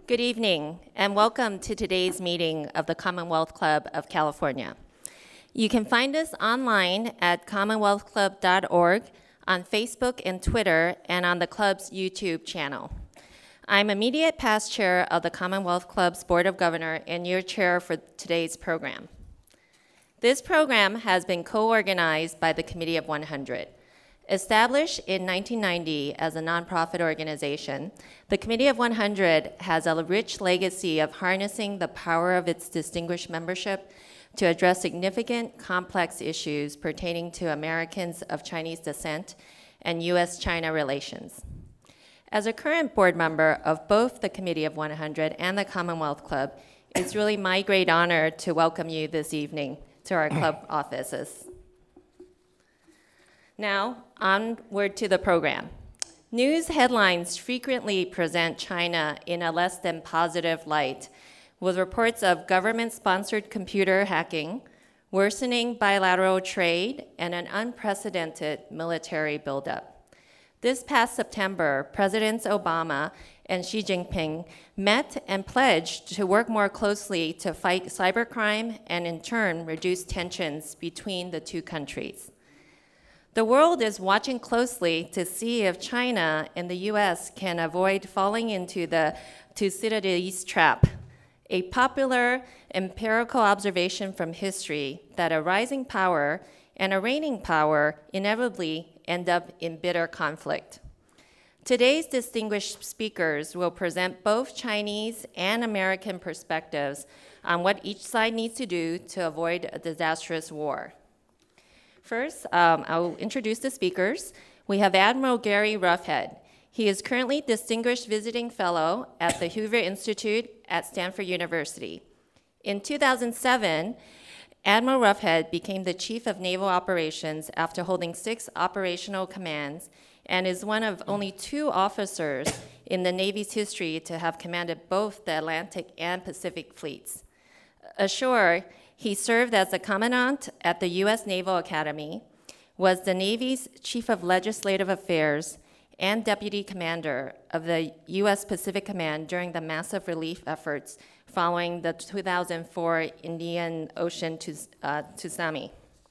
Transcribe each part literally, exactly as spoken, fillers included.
Good evening, and welcome to today's meeting of the Commonwealth Club of California. You can find us online at commonwealth club dot org, on Facebook and Twitter, and on the club's YouTube channel. I'm immediate past chair of the Commonwealth Club's Board of Governors and your chair for today's program. This program has been co-organized by the Committee of one hundred. Established in nineteen ninety as a nonprofit organization, the Committee of one hundred has a rich legacy of harnessing the power of its distinguished membership to address significant, complex issues pertaining to Americans of Chinese descent and U S China relations. As a current board member of both the Committee of one hundred and the Commonwealth Club, it's really my great honor to welcome you this evening to our club offices. Now, onward to the program. News headlines frequently present China in a less than positive light, with reports of government-sponsored computer hacking, worsening bilateral trade, and an unprecedented military buildup. This past September, Presidents Obama and Xi Jinping met and pledged to work more closely to fight cybercrime and in turn reduce tensions between the two countries. The world is watching closely to see if China and the U S can avoid falling into the Thucydides trap, a popular empirical observation from history that a rising power and a reigning power inevitably end up in bitter conflict. Today's distinguished speakers will present both Chinese and American perspectives on what each side needs to do to avoid a disastrous war. First, um, I'll introduce the speakers. We have Admiral Gary Roughead. He is currently Distinguished Visiting Fellow at the Hoover Institute at Stanford University. In two thousand seven, Admiral Roughead became the Chief of Naval Operations after holding six operational commands and is one of only two officers in the Navy's history to have commanded both the Atlantic and Pacific fleets. Ashore, he served as a commandant at the U S Naval Academy, was the Navy's Chief of Legislative Affairs, and Deputy Commander of the U S Pacific Command during the massive relief efforts following the two thousand four Indian Ocean uh, tsunami.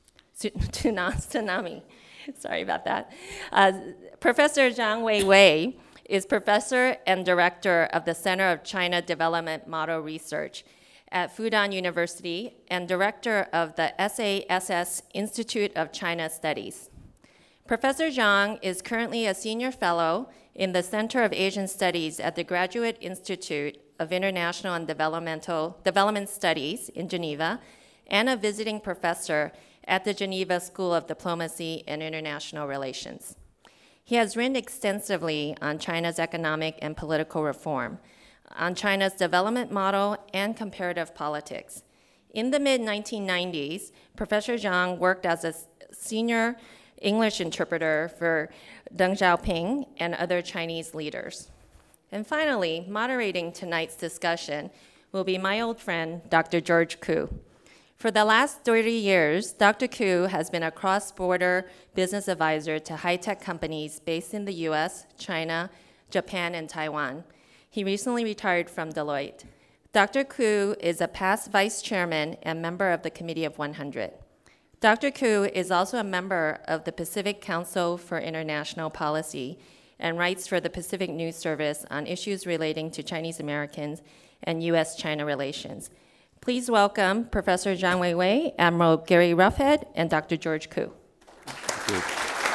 Tsunami. Sorry about that. Uh, Professor Zhang Weiwei is Professor and Director of the Center of China Development Model Research at Fudan University and Director of the S A S S Institute of China Studies. Professor Zhang is currently a senior fellow in the Center of Asian Studies at the Graduate Institute of International and Developmental Development Studies in Geneva and a visiting professor at the Geneva School of Diplomacy and International Relations. He has written extensively on China's economic and political reform, on China's development model and comparative politics. In the mid nineteen nineties, Professor Zhang worked as a senior English interpreter for Deng Xiaoping and other Chinese leaders. And finally, moderating tonight's discussion will be my old friend, Doctor George Koo. For the last thirty years, Doctor Koo has been a cross-border business advisor to high-tech companies based in the U S, China, Japan, and Taiwan. He recently retired from Deloitte. Doctor Koo is a past vice chairman and member of the Committee of one hundred. Doctor Koo is also a member of the Pacific Council for International Policy and writes for the Pacific News Service on issues relating to Chinese Americans and U S China relations. Please welcome Professor Zhang Weiwei, Admiral Gary Roughead, and Doctor George Koo. Thank you.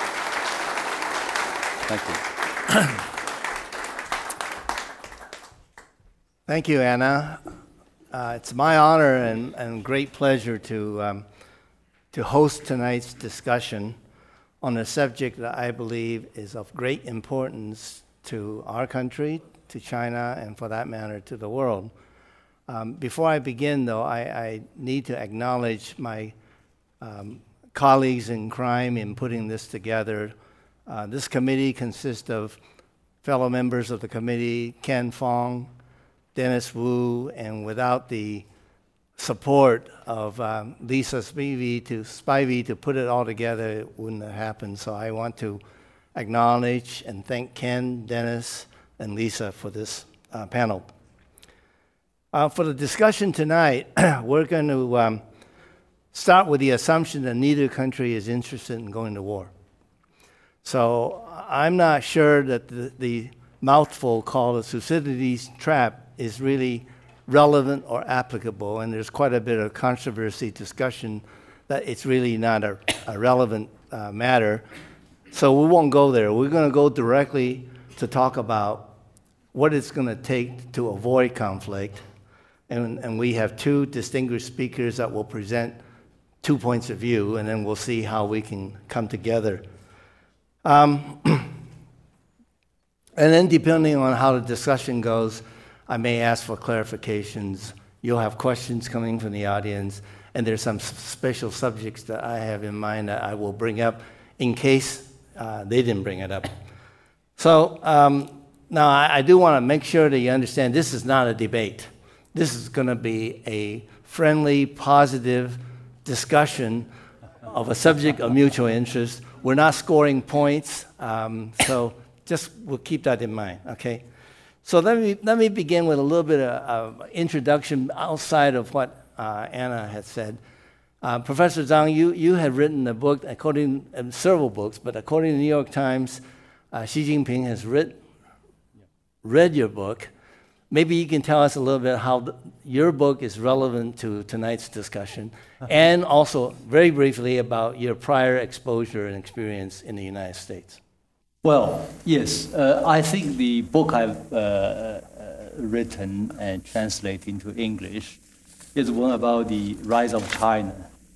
Thank you. Thank you, Anna. Uh, it's my honor and, and great pleasure to, um, to host tonight's discussion on a subject that I believe is of great importance to our country, to China, and for that matter, to the world. Um, before I begin, though, I, I need to acknowledge my um, colleagues in crime in putting this together. Uh, this committee consists of fellow members of the committee, Ken Fong, Dennis Wu, and without the support of um, Lisa Spivey to, Spivey to put it all together, it wouldn't have happened. So I want to acknowledge and thank Ken, Dennis, and Lisa for this uh, panel. Uh, for the discussion tonight, we're going to um, start with the assumption that neither country is interested in going to war. So I'm not sure that the, the mouthful called the Thucydides trap is really relevant or applicable, and there's quite a bit of controversy, discussion that it's really not a, a relevant uh, matter. So we won't go there. We're going to go directly to talk about what it's going to take to avoid conflict. And, and we have two distinguished speakers that will present two points of view, and then we'll see how we can come together. Um, and then depending on how the discussion goes, I may ask for clarifications. You'll have questions coming from the audience, and there's some s- special subjects that I have in mind that I will bring up in case uh, they didn't bring it up. So um, now I, I do want to make sure that you understand this is not a debate. This is going to be a friendly, positive discussion of a subject of mutual interest. We're not scoring points, um, so just we'll keep that in mind, okay? So let me let me begin with a little bit of, of introduction outside of what uh, Anna had said. Uh, Professor Zhang, you, you had written a book, according uh, several books, but according to the New York Times, uh, Xi Jinping has read read your book. Maybe you can tell us a little bit how the, your book is relevant to tonight's discussion, and also very briefly about your prior exposure and experience in the United States. Well, yes, uh, I think the book I've uh, uh, written and translated into English is one about the rise of China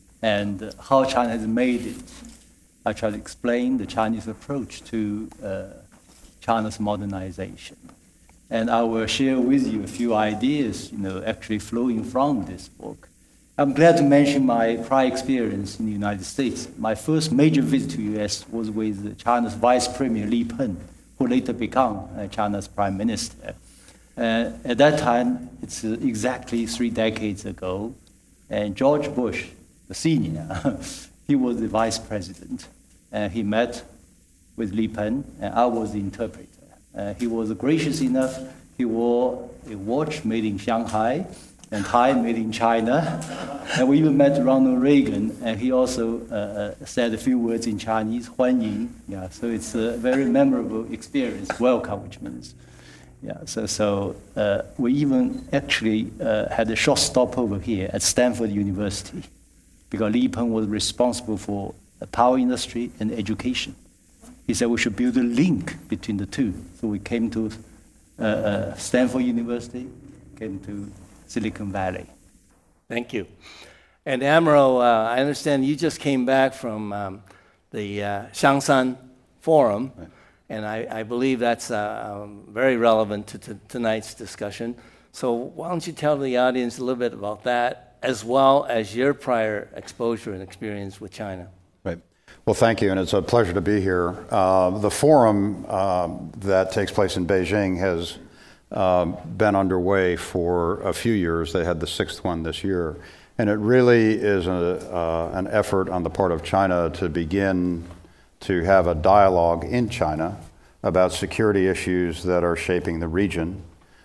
and how China has made it. I try to explain the Chinese approach to uh, China's modernization. And I will share with you a few ideas, you know, actually flowing from this book. I'm glad to mention my prior experience in the United States. My first major visit to the U S was with China's Vice Premier Li Peng, who later became uh, China's Prime Minister. Uh, at that time, it's uh, exactly three decades ago, and George Bush, the senior, he was the Vice President. And he met with Li Peng, and I was the interpreter. Uh, he was gracious enough. He wore a watch made in Shanghai and tie made in China. And we even met Ronald Reagan, and he also uh, said a few words in Chinese, 欢迎. Yeah, so it's a very memorable experience, welcome, which means. Yeah, so, so uh, we even actually uh, had a short stopover here at Stanford University because Li Peng was responsible for the power industry and education. He said we should build a link between the two. So we came to uh, uh, Stanford University, came to Silicon Valley. Thank you. And Amro, uh, I understand you just came back from um, the uh, Xiangshan Forum, right. And I, I believe that's uh, um, very relevant to, to tonight's discussion. So why don't you tell the audience a little bit about that, as well as your prior exposure and experience with China. Right. Well, thank you, and it's a pleasure to be here. Uh, the forum uh, that takes place in Beijing has uh, been underway for a few years. They had the sixth one this year, and it really is a, uh, an effort on the part of China to begin to have a dialogue in China about security issues that are shaping the region.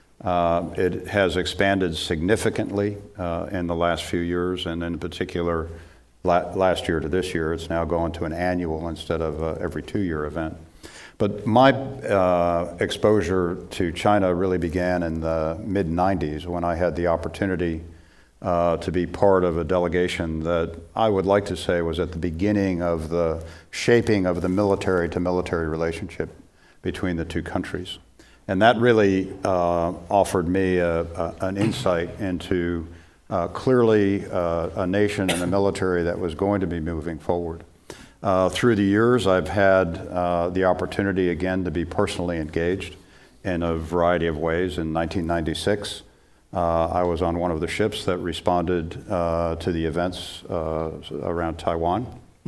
Uh, it has expanded significantly uh, in the last few years, and in particular, la- last year to this year, it's now going to an annual instead of a every two-year event. But my uh, exposure to China really began in the mid nineties when I had the opportunity uh, to be part of a delegation that I would like to say was at the beginning of the shaping of the military-to-military relationship between the two countries. And that really uh, offered me a, a, an insight into uh, clearly uh, a nation and a military that was going to be moving forward. Uh, through the years, I've had uh, the opportunity again to be personally engaged in a variety of ways. In nineteen ninety-six, uh, I was on one of the ships that responded uh, to the events uh, around Taiwan.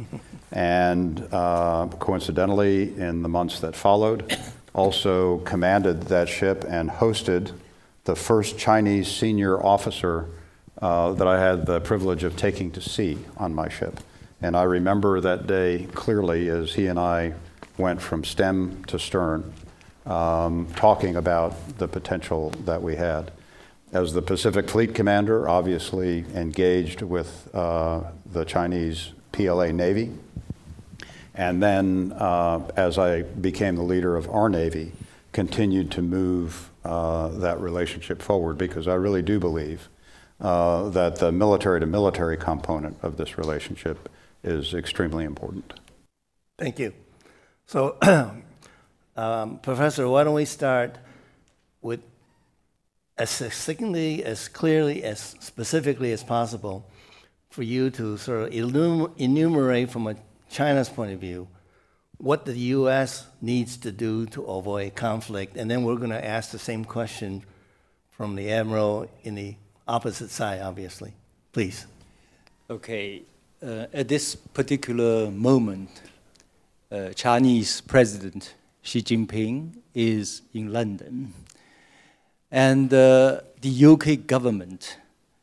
And uh, coincidentally, in the months that followed, also commanded that ship and hosted the first Chinese senior officer uh, that I had the privilege of taking to sea on my ship. And I remember that day clearly as he and I went from stem to stern, um, talking about the potential that we had. as the Pacific Fleet Commander, obviously engaged with uh, the Chinese P L A Navy. And then uh, as I became the leader of our Navy, continued to move uh, that relationship forward, because I really do believe uh, that the military-to-military component of this relationship is extremely important. Thank you. So, um, Professor, why don't we start with as succinctly, as clearly, as specifically as possible for you to sort of enum- enumerate from a China's point of view what the U S needs to do to avoid conflict, and then we're going to ask the same question from the Admiral in the opposite side, obviously. Please. Okay. Uh, at this particular moment, uh, Chinese President Xi Jinping is in London, and uh, the U K government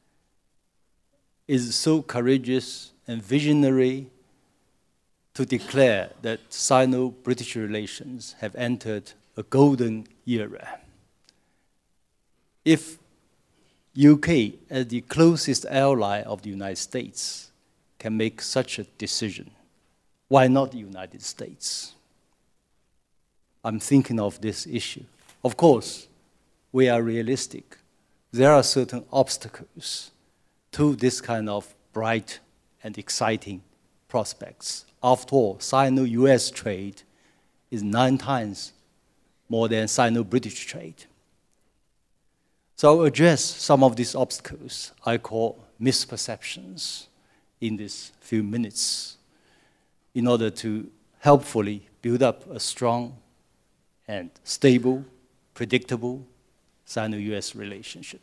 is so courageous and visionary to declare that Sino-British relations have entered a golden era. If U K, as the closest ally of the United States, can make such a decision, why not the United States? I'm thinking of this issue. Of course, we are realistic. There are certain obstacles to this kind of bright and exciting prospects. After all, Sino-U S trade is nine times more than Sino-British trade. So I'll address some of these obstacles I call misperceptions in these few minutes in order to helpfully build up a strong and stable, predictable Sino-U S relationship.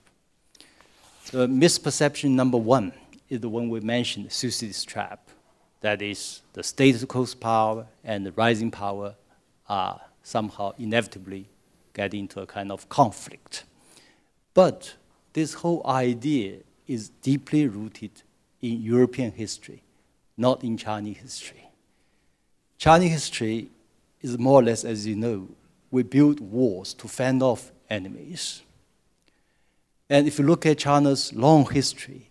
So misperception number one is the one we mentioned, Thucydides' trap. That is, the status quo power and the rising power are somehow inevitably getting into a kind of conflict. But this whole idea is deeply rooted in European history, not in Chinese history. Chinese history is more or less, as you know, we build walls to fend off enemies. And if you look at China's long history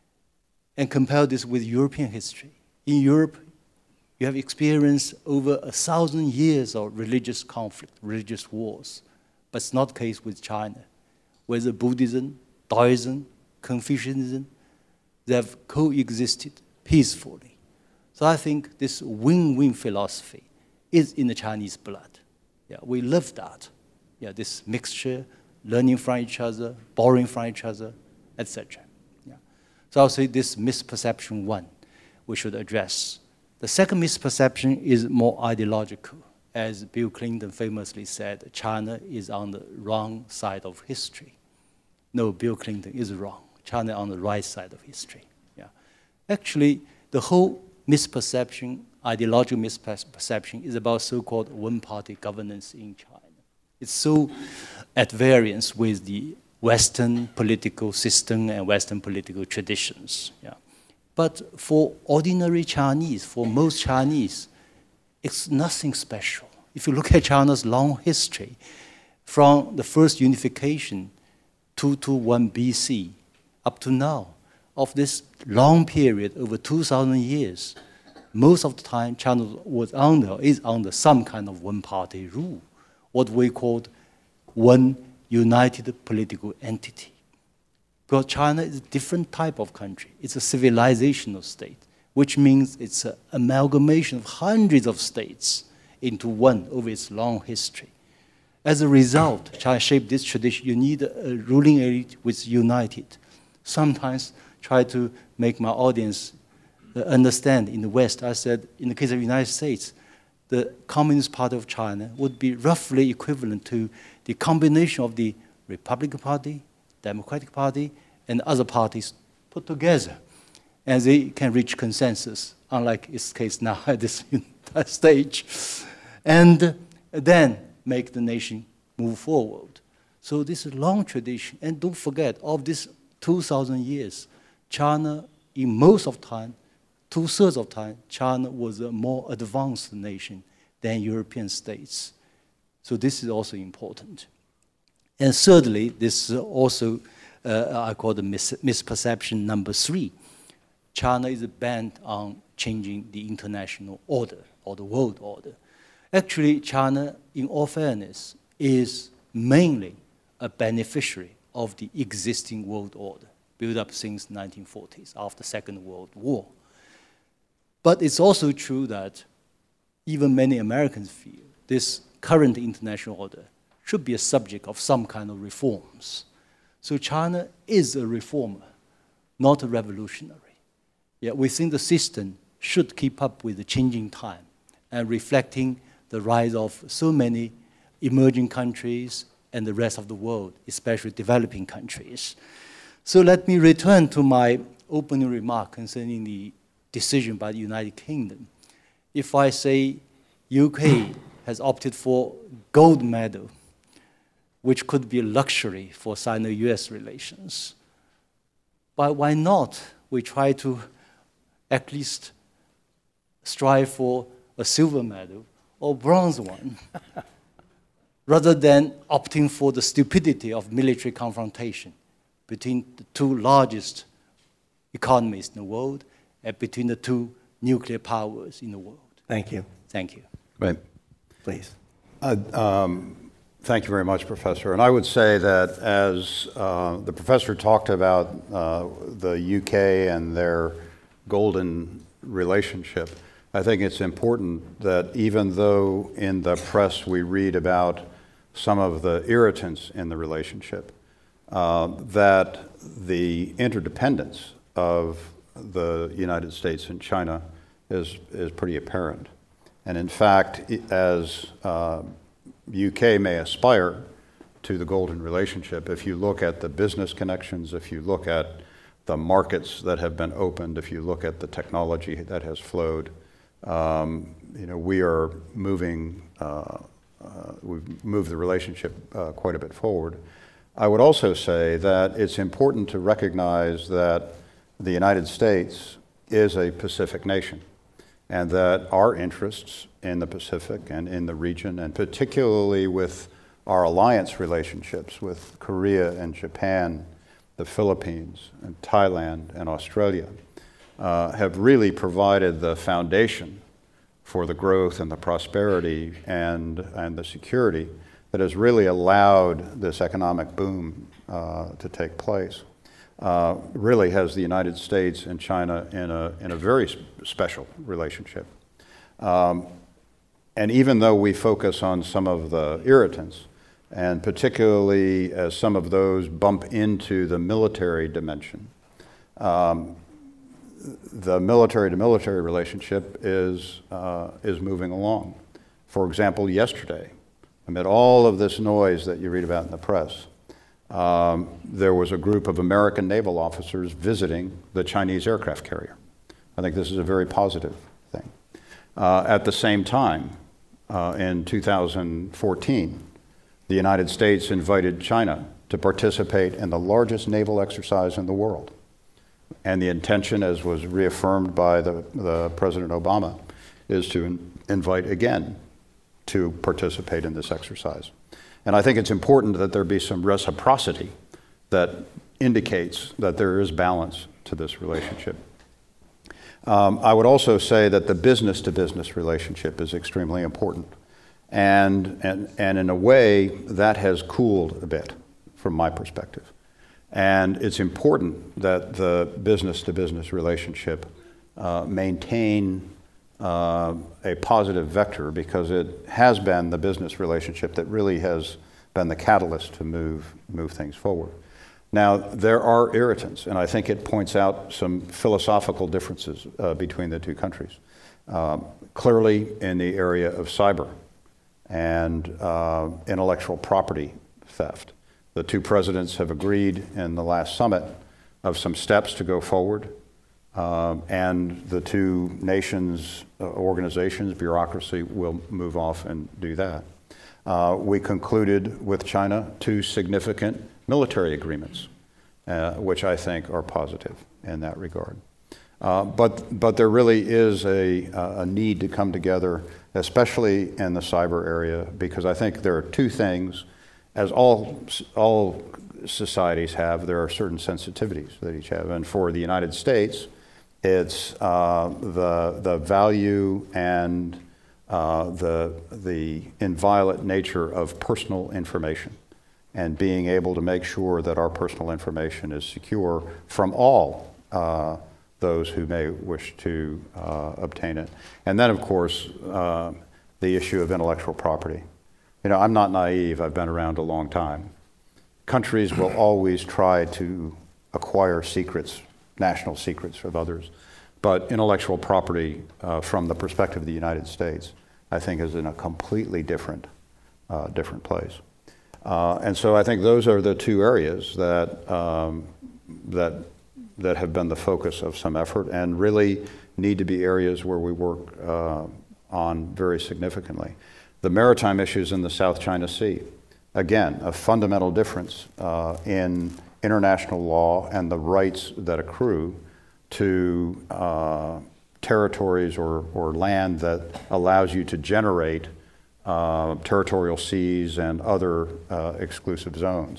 and compare this with European history, in Europe, you have experienced over a thousand years of religious conflict, religious wars. But it's not the case with China. Whether Buddhism, Taoism, Confucianism, they have coexisted peacefully. So I think this win-win philosophy is in the Chinese blood. Yeah, we love that. Yeah, this mixture, learning from each other, borrowing from each other, et cetera. Yeah. So I'll say this misperception one we should address. The second misperception is more ideological. As Bill Clinton famously said, China is on the wrong side of history. No, Bill Clinton is wrong. China on the right side of history. Yeah. Actually, the whole misperception, ideological misperception, is about so-called one-party governance in China. It's so at variance with the Western political system and Western political traditions. Yeah. But for ordinary Chinese, for most Chinese, it's nothing special. If you look at China's long history, from the first unification, two twenty-one B C, up to now, of this long period, over two thousand years, most of the time China was under, is under some kind of one-party rule, what we called one united political entity. Because China is a different type of country. It's a civilizational state, which means it's an amalgamation of hundreds of states into one over its long history. As a result, China shaped this tradition. You need a ruling elite which is united. Sometimes try to make my audience understand in the West. I said, in the case of the United States, the Communist Party of China would be roughly equivalent to the combination of the Republican Party, Democratic Party, and other parties put together. And they can reach consensus, unlike its case now at this stage. And then make the nation move forward. So this is a long tradition. And don't forget, of this two thousand years, China, in most of time, two-thirds of time, China was a more advanced nation than European states. So this is also important. And thirdly, this also uh, I call the mis- misperception number three. China is bent on changing the international order or the world order. Actually, China, in all fairness, is mainly a beneficiary of the existing world order, built up since nineteen forties, after the Second World War. But it's also true that even many Americans feel this current international order should be a subject of some kind of reforms. So China is a reformer, not a revolutionary. Yet we think the system should keep up with the changing time and reflecting the rise of so many emerging countries and the rest of the world, especially developing countries. So let me return to my opening remark concerning the decision by the United Kingdom. If I say U K has opted for gold medal, which could be a luxury for Sino-U S relations, but why not we try to at least strive for a silver medal or bronze one, rather than opting for the stupidity of military confrontation between the two largest economies in the world and between the two nuclear powers in the world. Thank you. Thank you. Right. Please. Uh, um, thank you very much, Professor. And I would say that as uh, the professor talked about uh, the U K and their golden relationship, I think it's important that even though in the press we read about some of the irritants in the relationship, uh, that the interdependence of the United States and China is, is pretty apparent. And in fact, as uh, U K may aspire to the golden relationship, if you look at the business connections, if you look at the markets that have been opened, if you look at the technology that has flowed, um, you know, we are moving, uh, uh, we've moved the relationship uh, quite a bit forward. I would also say that it's important to recognize that the United States is a Pacific nation, and that our interests in the Pacific and in the region, and particularly with our alliance relationships with Korea and Japan, the Philippines and Thailand and Australia, uh, have really provided the foundation for the growth and the prosperity and, and the security that has really allowed this economic boom uh, to take place. Uh, really has the United States and China in a, in a very sp- special relationship. Um, and even though we focus on some of the irritants, and particularly as some of those bump into the military dimension, um, the military-to-military relationship is, uh, is moving along. For example, yesterday, amid all of this noise that you read about in the press, Um, there was a group of American naval officers visiting the Chinese aircraft carrier. I think this is a very positive thing. Uh, at the same time, uh, in two thousand fourteen, the United States invited China to participate in the largest naval exercise in the world. And the intention, as was reaffirmed by the, the President Obama, is to in, invite again to participate in this exercise. And I think it's important that there be some reciprocity that indicates that there is balance to this relationship. Um, I would also say that the business-to-business relationship is extremely important. And, and, and in a way, that has cooled a bit from my perspective. And it's important that the business-to-business relationship uh, maintain Uh, a positive vector, because it has been the business relationship that really has been the catalyst to move move things forward. Now, there are irritants, and I think it points out some philosophical differences uh, between the two countries. Um, clearly, in the area of cyber and uh, intellectual property theft, the two presidents have agreed in the last summit of some steps to go forward. Um, and the two nations, uh, organizations, bureaucracy will move off and do that. Uh, we concluded with China two significant military agreements, uh, which I think are positive in that regard. Uh, but, but there really is a, a need to come together, especially in the cyber area, because I think there are two things as all, all societies have, there are certain sensitivities that each have. And for the United States, it's uh, the, the value and uh, the, the inviolate nature of personal information, and being able to make sure that our personal information is secure from all uh, those who may wish to uh, obtain it. And then, of course, uh, the issue of intellectual property. You know, I'm not naive, I've been around a long time. Countries will always try to acquire secrets, national secrets of others, but intellectual property uh, from the perspective of the United States, I think is in a completely different, uh, different place. Uh, and so I think those are the two areas that, um, that, that have been the focus of some effort and really need to be areas where we work uh, on very significantly. The maritime issues in the South China Sea, again, a fundamental difference uh, in international law and the rights that accrue to uh, territories or, or land that allows you to generate uh, territorial seas and other uh, exclusive zones.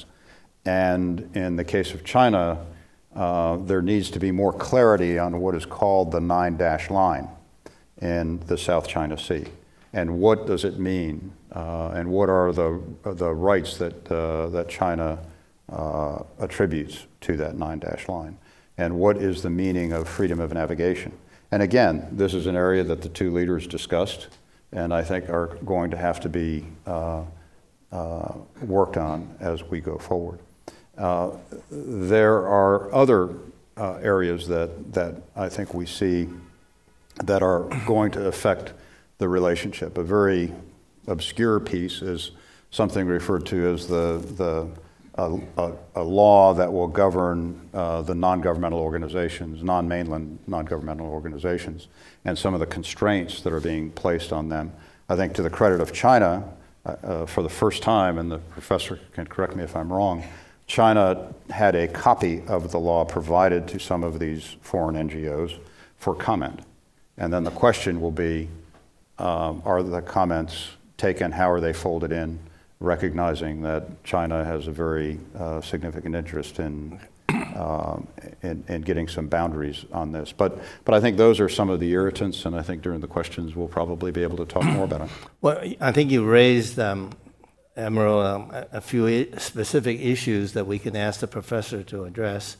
And in the case of China, uh, there needs to be more clarity on what is called the nine-dash line in the South China Sea. And what does it mean? Uh, and what are the, the rights that, uh, that China uh, attributes to that nine-dash line? And what is the meaning of freedom of navigation? And again, this is an area that the two leaders discussed, and I think are going to have to be uh, uh, worked on as we go forward. Uh, there are other uh, areas that, that I think we see that are going to affect the relationship. A very obscure piece is something referred to as the, the a, a, a law that will govern uh, the non-governmental organizations, non-mainland non-governmental organizations, and some of the constraints that are being placed on them. I think to the credit of China, uh, for the first time, and the professor can correct me if I'm wrong, China had a copy of the law provided to some of these foreign N G Os for comment. And then the question will be, um, are the comments taken, how are they folded in, recognizing that China has a very uh, significant interest in, um, in, in getting some boundaries on this. But, but I think those are some of the irritants, and I think during the questions we'll probably be able to talk more about it. Well, I think you raised, um, Admiral, um, a, a few I- specific issues that we can ask the professor to address.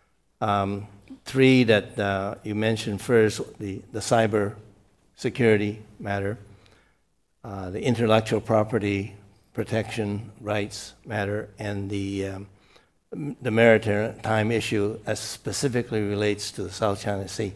Um, three that uh, you mentioned first, the, the cyber security matter, uh, the intellectual property protection rights matter, and the, um, the maritime issue as specifically relates to the South China Sea.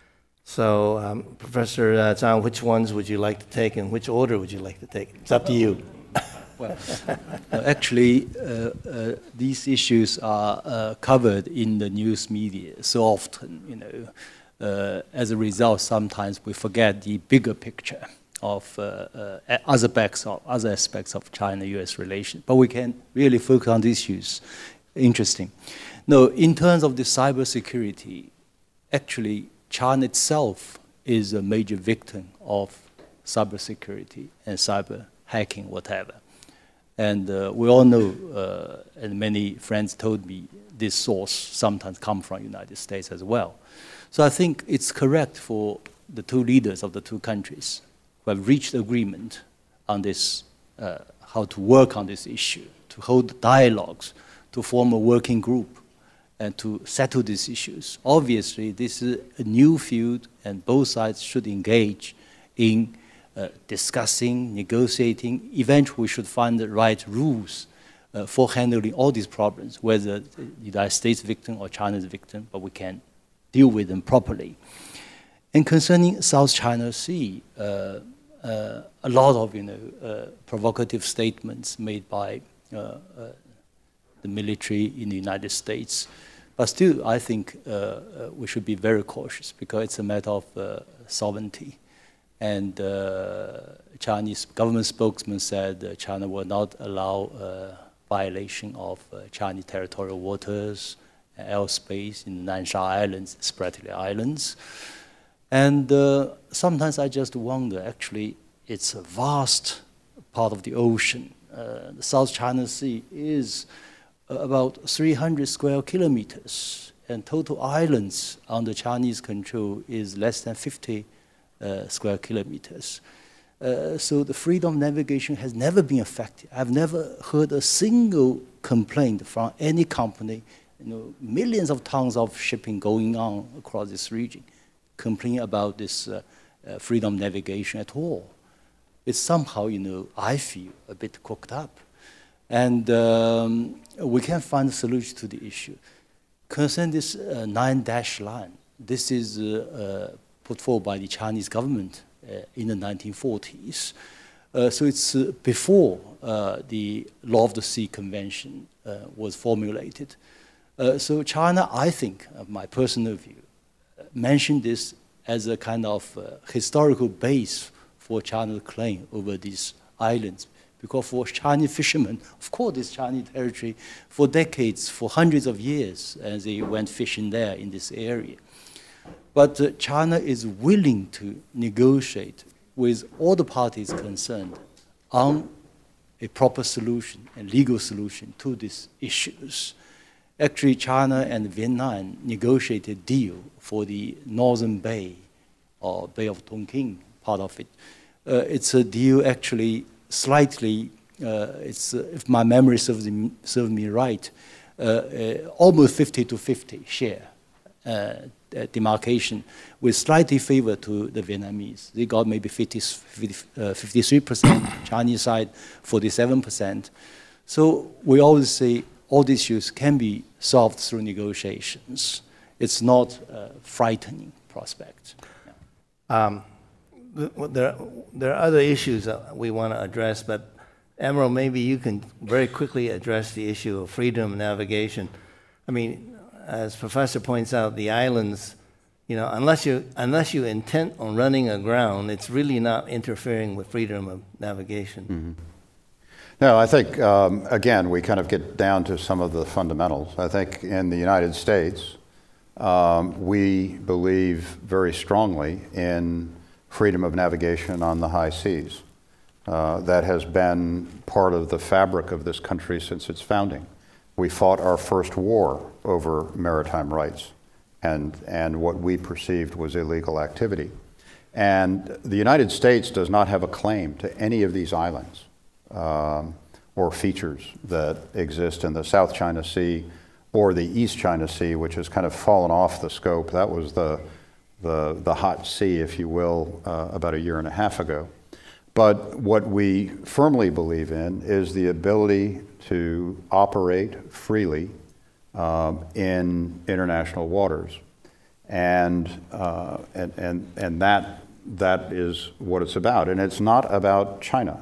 So, um, Professor uh, Zhang, which ones would you like to take, and which order would you like to take? It's up to you. Well, uh, actually, uh, uh, these issues are uh, covered in the news media so often, you know. Uh, as a result, sometimes we forget the bigger picture of uh, uh, other aspects of other aspects of China-U S relations. But we can really focus on these issues. Interesting. No, in terms of the cybersecurity, actually, China itself is a major victim of cybersecurity and cyber hacking, whatever. And uh, we all know, uh, and many friends told me, this source sometimes comes from the United States as well. So I think it's correct for the two leaders of the two countries who have reached agreement on this, uh, how to work on this issue, to hold dialogues, to form a working group, and to settle these issues. Obviously, this is a new field, and both sides should engage in uh, discussing, negotiating. Eventually, we should find the right rules uh, for handling all these problems, whether the United States victim or China's victim, but we can deal with them properly. And concerning South China Sea, uh, uh, a lot of you know uh, provocative statements made by uh, uh, the military in the United States, but still, I think uh, uh, we should be very cautious because it's a matter of uh, sovereignty. And uh, Chinese government spokesman said uh, China will not allow uh, violation of uh, Chinese territorial waters, airspace in the Nansha Islands, Spratly Islands. And uh, sometimes I just wonder, actually, it's a vast part of the ocean. uh, the South China Sea is about three hundred square kilometers, and total islands under Chinese control is less than fifty uh, square kilometers. Uh, so the freedom of navigation has never been affected. I've never heard a single complaint from any company, you know, millions of tons of shipping going on across this region, complaining about this uh, uh, freedom of navigation at all. It's somehow, you know, I feel a bit cooked up. And um, we can find a solution to the issue. Concerning this uh, nine-dash line, this is uh, uh, put forward by the Chinese government uh, in the nineteen forties. Uh, so it's uh, before uh, the Law of the Sea Convention uh, was formulated. Uh, so China, I think, uh, my personal view, uh, mentioned this as a kind of uh, historical base for China's claim over these islands. Because for Chinese fishermen, of course, it's Chinese territory for decades, for hundreds of years, as they went fishing there in this area. But uh, China is willing to negotiate with all the parties concerned on a proper solution, a legal solution to these issues. Actually, China and Vietnam negotiated a deal for the Northern Bay, or Bay of Tonkin, part of it. Uh, it's a deal actually slightly, uh, it's, uh, if my memory serves me, serves me right, uh, uh, almost fifty to fifty share uh, demarcation, with slightly favor to the Vietnamese. They got maybe fifty, fifty, uh, fifty-three percent, Chinese side forty-seven percent. So we always say all these issues can be solved through negotiations. It's not a frightening prospect. Yeah. Um, There, there are other issues that we want to address, but Emerald, maybe you can very quickly address the issue of freedom of navigation. I mean, as Professor points out, the islands, you know, unless you unless you intend on running aground, it's really not interfering with freedom of navigation. Mm-hmm. No, I think, um, again, we kind of get down to some of the fundamentals. I think in the United States, um, we believe very strongly in freedom of navigation on the high seas. Uh, that has been part of the fabric of this country since its founding. We fought our first war over maritime rights and, and what we perceived was illegal activity. And the United States does not have a claim to any of these islands um, or features that exist in the South China Sea or the East China Sea, which has kind of fallen off the scope. That was the The, the hot sea, if you will, uh, about a year and a half ago. But what we firmly believe in is the ability to operate freely um, in international waters. And, uh, and, and, and that, that is what it's about. And it's not about China.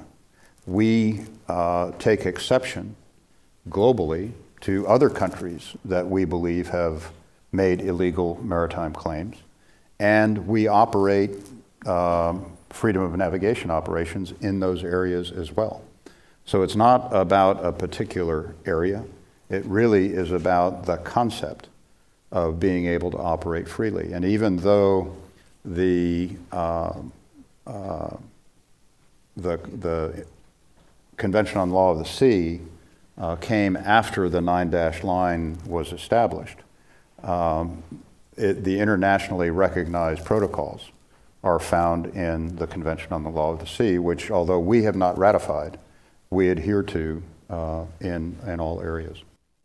We uh, take exception globally to other countries that we believe have made illegal maritime claims. And we operate um, freedom of navigation operations in those areas as well. So it's not about a particular area. It really is about the concept of being able to operate freely. And even though the uh, uh, the, the Convention on the Law of the Sea uh, came after the nine-dash line was established, um, It, the internationally recognized protocols are found in the Convention on the Law of the Sea, which, although we have not ratified, we adhere to uh, in in all areas.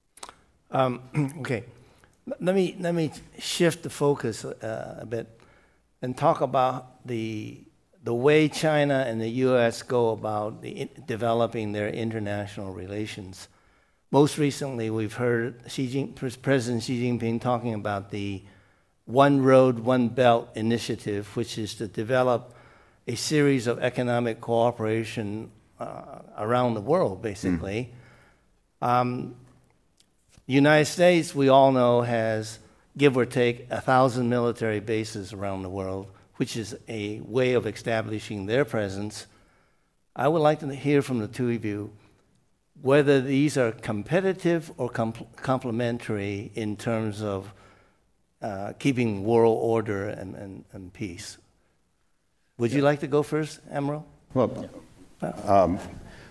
Um, okay, let me let me shift the focus uh, a bit and talk about the the way China and the U S go about the in developing their international relations. Most recently, we've heard Xi Jinping, President Xi Jinping talking about the One Road, One Belt initiative, which is to develop a series of economic cooperation uh, around the world, basically. Mm. Um, the United States, we all know, has, give or take, a thousand military bases around the world, which is a way of establishing their presence. I would like to hear from the two of you whether these are competitive or com complementary in terms of uh, keeping world order and, and, and peace. Would yeah. you like to go first, Emerald? Well, um,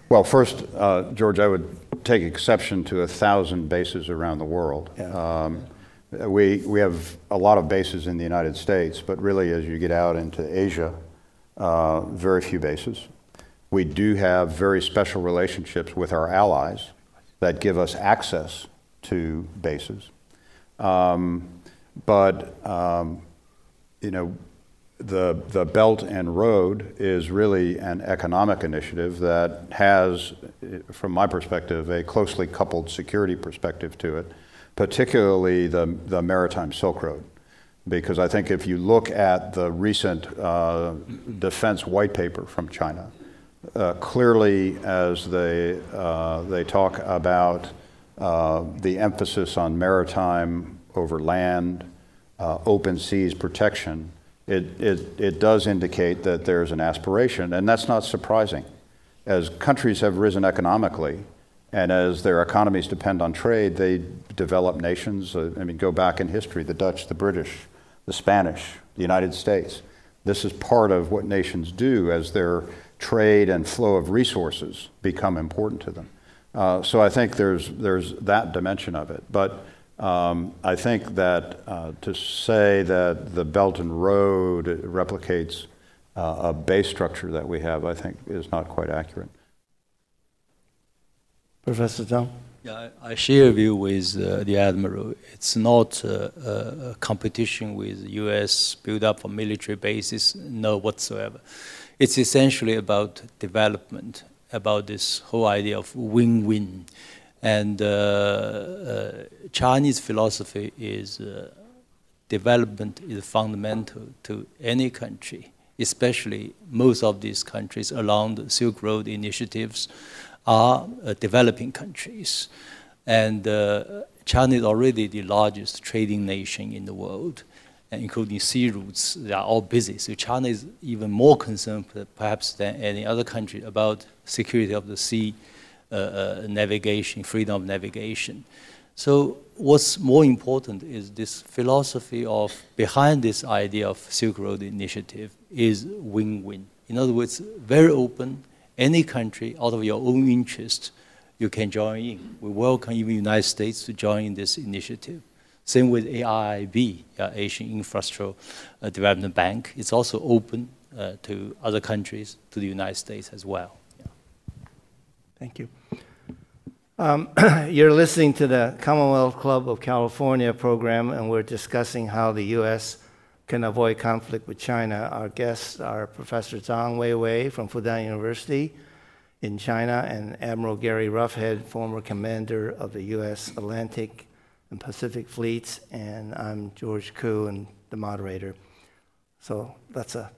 Well, first, uh, George, I would take exception to a thousand bases around the world. Yeah. Um, we, we have a lot of bases in the United States, but really as you get out into Asia, uh, very few bases. We do have very special relationships with our allies that give us access to bases. Um, but, um, you know, the, the Belt and Road is really an economic initiative that has, from my perspective, a closely coupled security perspective to it, particularly the, the Maritime Silk Road. Because I think if you look at the recent uh, defense white paper from China, uh, clearly as they, uh, they talk about uh, the emphasis on maritime over land, uh, open seas protection, it, it, it does indicate that there's an aspiration, and that's not surprising. As countries have risen economically, and as their economies depend on trade, they develop nations. Uh, I mean, go back in history, the Dutch, the British, the Spanish, the United States. This is part of what nations do as their trade and flow of resources become important to them. Uh, so I think there's there's that dimension of it. But um, I think that uh, to say that the Belt and Road replicates uh, a base structure that we have, I think is not quite accurate. Professor Zhang? Yeah, I I share a view with uh, the Admiral. It's not uh, a competition with the U S build up for military bases, no whatsoever. It's essentially about development, about this whole idea of win-win. And uh, uh, Chinese philosophy is uh, development is fundamental to any country, especially most of these countries along the Silk Road initiatives are uh, developing countries. And uh, China is already the largest trading nation in the world, including sea routes. They are all busy. So China is even more concerned perhaps than any other country about security of the sea uh, uh, navigation, freedom of navigation. So what's more important is this philosophy of behind this idea of Silk Road initiative is win-win. In other words, very open. Any country, out of your own interest, you can join in. We welcome even the United States to join in this initiative. Same with A I I B, uh, Asian Infrastructure uh, Development Bank. It's also open uh, to other countries, to the United States as well. Yeah. Thank you. Um, you're listening to the Commonwealth Club of California program, and we're discussing how the U S can avoid conflict with China. Our guests are Professor Zhang Weiwei from Fudan University in China and Admiral Gary Roughead, former commander of the U S Atlantic and Pacific fleets, and I'm George Koo, and the moderator. So that's a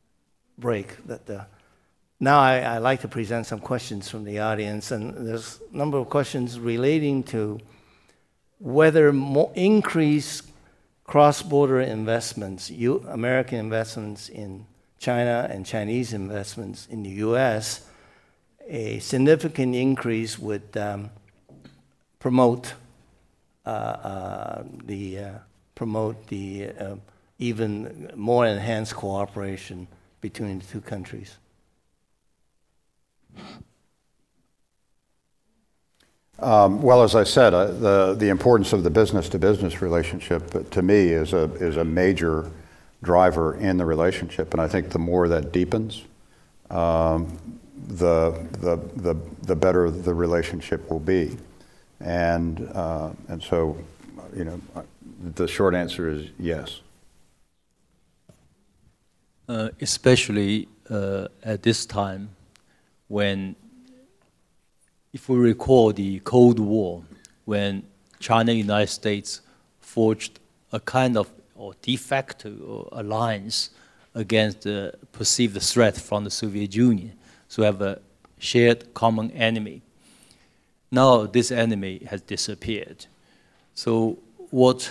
break. That the, now I, I like to present some questions from the audience, and there's a number of questions relating to whether more increased cross-border investments, U, American investments in China and Chinese investments in the U S, a significant increase would um, promote uh, uh, the uh, promote the uh, even more enhanced cooperation between the two countries. Um, well, as I said, uh, the the importance of the business-to-business relationship, uh, to me, is a is a major driver in the relationship, and I think the more that deepens, um, the the the the better the relationship will be, and uh, and so, you know, the short answer is yes. Uh, especially uh, at this time, when, if we recall the Cold War, when China and the United States forged a kind of or de facto alliance against the perceived threat from the Soviet Union, so we have a shared common enemy. Now this enemy has disappeared. So what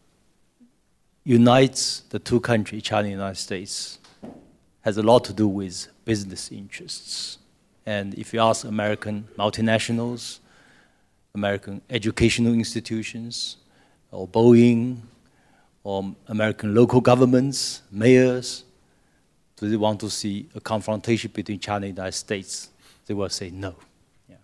unites the two countries, China and the United States, has a lot to do with business interests. And if you ask American multinationals, American educational institutions, or Boeing, or American local governments, mayors, do they want to see a confrontation between China and the United States? they will say no. Yeah.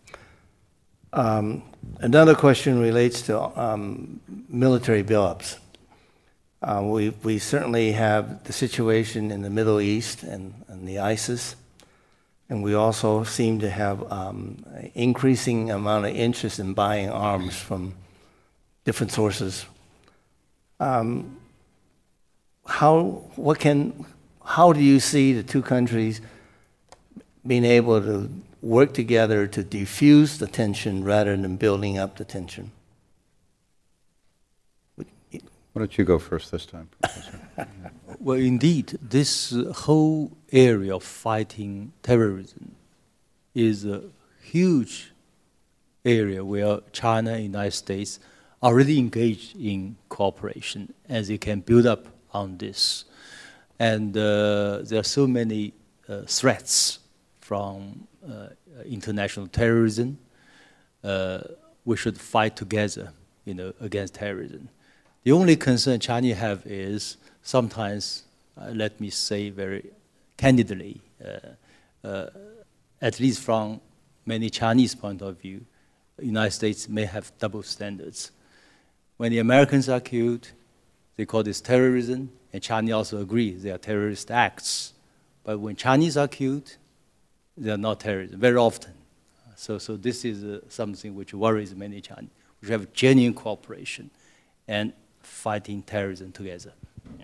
Um, another question relates to um, military buildups. Uh, we, we certainly have the situation in the Middle East and, and the ISIS, and we also seem to have um, an increasing amount of interest in buying arms from different sources. Um, how, what can, how do you see the two countries being able to work together to diffuse the tension rather than building up the tension? Why don't you go first this time, Professor? Well, indeed, this uh, whole area of fighting terrorism is a huge area where China and the United States are already engaged in cooperation, as they can build up on this. And uh, there are so many uh, threats from uh, international terrorism. Uh, we should fight together, you know, against terrorism. The only concern China have is sometimes, uh, let me say very candidly, uh, uh, at least from many Chinese point of view, the United States may have double standards. When the Americans are killed, they call this terrorism, and China also agrees they are terrorist acts. But when Chinese are killed, they are not terrorism, very often. So, so this is uh, something which worries many Chinese. We have genuine cooperation and fighting terrorism together. Yeah.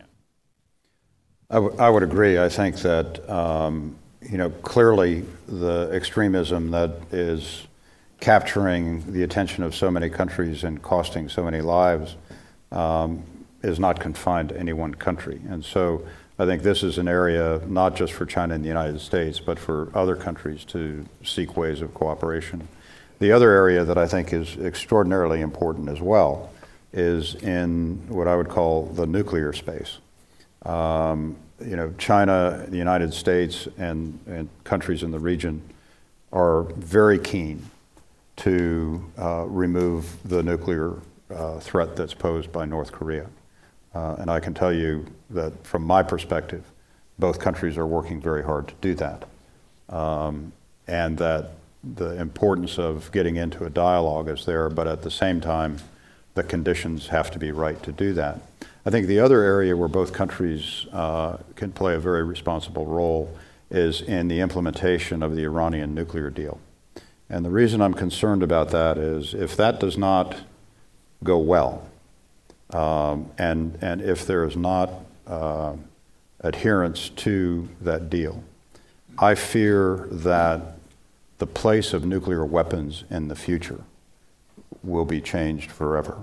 I, w- I would agree. I think that, um, you know, clearly the extremism that is capturing the attention of so many countries and costing so many lives um, is not confined to any one country. And so I think this is an area not just for China and the United States, but for other countries to seek ways of cooperation. The other area that I think is extraordinarily important as well is in what I would call the nuclear space. Um, you know, China, the United States, and, and countries in the region are very keen to uh, remove the nuclear uh, threat that's posed by North Korea. Uh, and I can tell you that from my perspective, both countries are working very hard to do that. Um, and that the importance of getting into a dialogue is there, but at the same time, the conditions have to be right to do that. I think the other area where both countries uh, can play a very responsible role is in the implementation of the Iranian nuclear deal. And the reason I'm concerned about that is if that does not go well, um, and, and if there is not uh, adherence to that deal, I fear that the place of nuclear weapons in the future will be changed forever.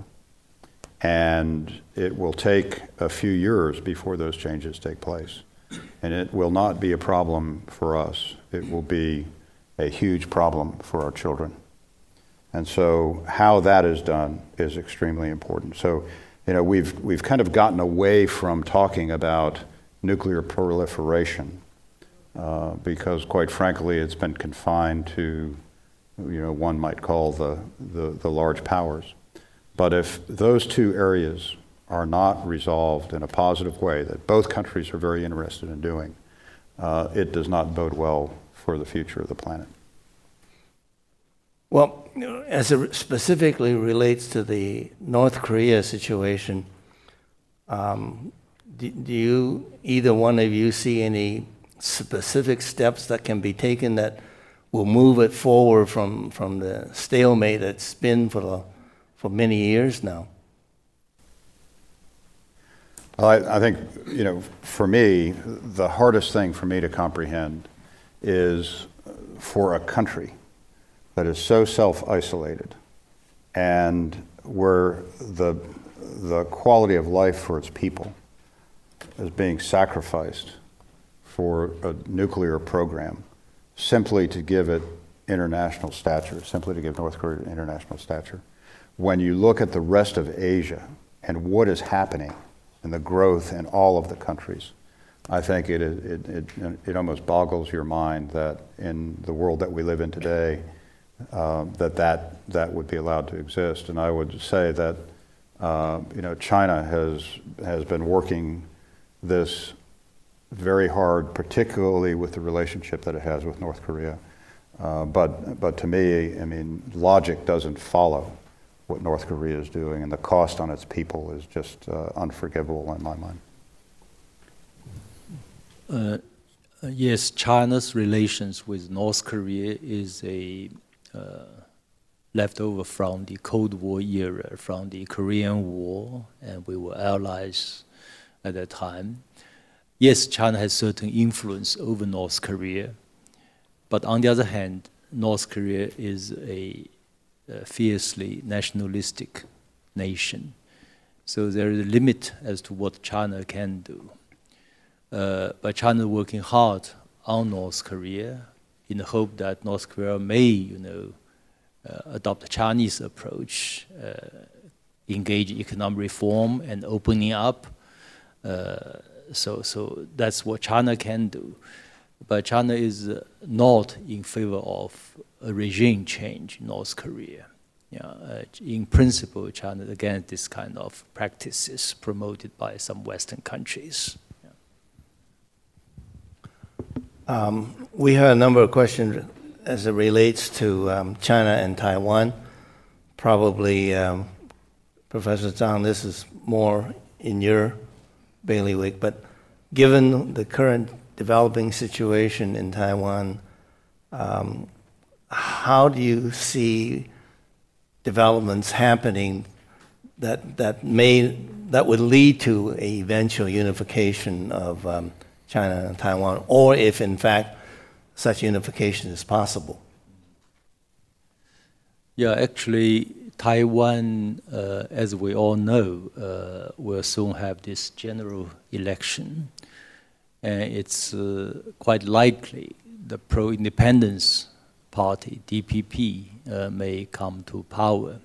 And it will take a few years before those changes take place. And it will not be a problem for us. It will be a huge problem for our children. And so how that is done is extremely important. So, you know, we've we've kind of gotten away from talking about nuclear proliferation uh, because, quite frankly, it's been confined to, you know, one might call the, the, the large powers. But if those two areas are not resolved in a positive way that both countries are very interested in doing, uh, it does not bode well for the future of the planet. Well, as it specifically relates to the North Korea situation, um, do, do you, either one of you, see any specific steps that can be taken that will move it forward from, from the stalemate it's been for, the, for many years now? Well, I, I think, you know, for me, the hardest thing for me to comprehend is for a country that is so self-isolated and where the, the quality of life for its people is being sacrificed for a nuclear program simply to give it international stature, simply to give North Korea international stature. When you look at the rest of Asia and what is happening and the growth in all of the countries, I think it, it, it, it almost boggles your mind that in the world that we live in today, uh, that, that that would be allowed to exist. And I would say that uh, you know, China has, has been working this very hard, particularly with the relationship that it has with North Korea. Uh, but, but to me, I mean, logic doesn't follow what North Korea is doing, and the cost on its people is just uh, unforgivable in my mind. Uh, yes, China's relations with North Korea is a uh, leftover from the Cold War era, from the Korean War, and we were allies at that time. Yes, China has certain influence over North Korea, but on the other hand, North Korea is a, a fiercely nationalistic nation. So there is a limit as to what China can do. Uh, but China is working hard on North Korea in the hope that North Korea may, you know, uh, adopt a Chinese approach, uh, engage in economic reform and opening up. Uh, so, so that's what China can do. But China is uh, not in favor of a regime change in North Korea. Yeah, uh, in principle, China is against this kind of practices promoted by some Western countries. Um, we have a number of questions as it relates to um, China and Taiwan. Probably, um, Professor Zhang, this is more in your bailiwick, but given the current developing situation in Taiwan, um, how do you see developments happening that that may that would lead to an eventual unification of um, China and Taiwan, or if in fact such unification is possible? Yeah, actually, Taiwan, uh, as we all know, uh, will soon have this general election. And it's uh, quite likely the pro-independence party, D P P, uh, may come to power.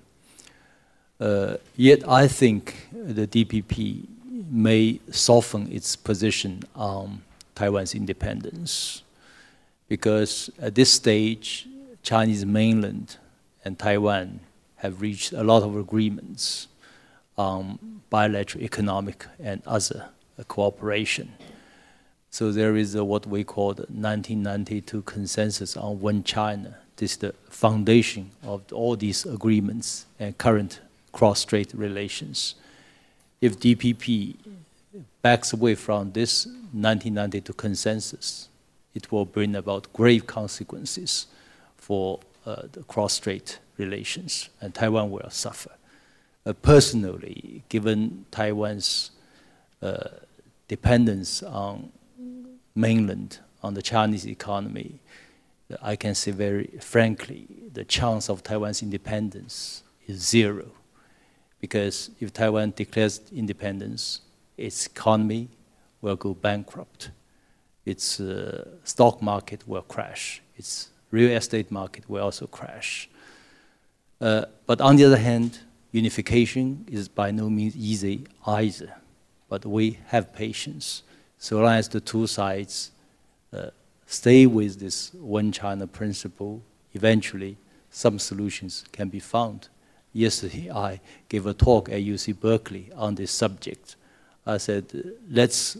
Uh, yet I think the D P P may soften its position on Taiwan's independence, because at this stage, Chinese mainland and Taiwan have reached a lot of agreements on bilateral economic and other uh, cooperation. So there is a, what we call the nineteen ninety-two consensus on One China. This is the foundation of all these agreements and current cross-strait relations. If D P P backs away from this nineteen ninety-two consensus, it will bring about grave consequences for uh, the cross-strait relations, and Taiwan will suffer. Uh, personally, given Taiwan's uh, dependence on mainland, on the Chinese economy, I can say very frankly, the chance of Taiwan's independence is zero. Because if Taiwan declares independence, its economy will go bankrupt. Its uh, stock market will crash. Its real estate market will also crash. Uh, but on the other hand, unification is by no means easy either. But we have patience. So long as the two sides uh, stay with this one China principle, eventually some solutions can be found. Yesterday, I gave a talk at U C Berkeley on this subject. I said, let's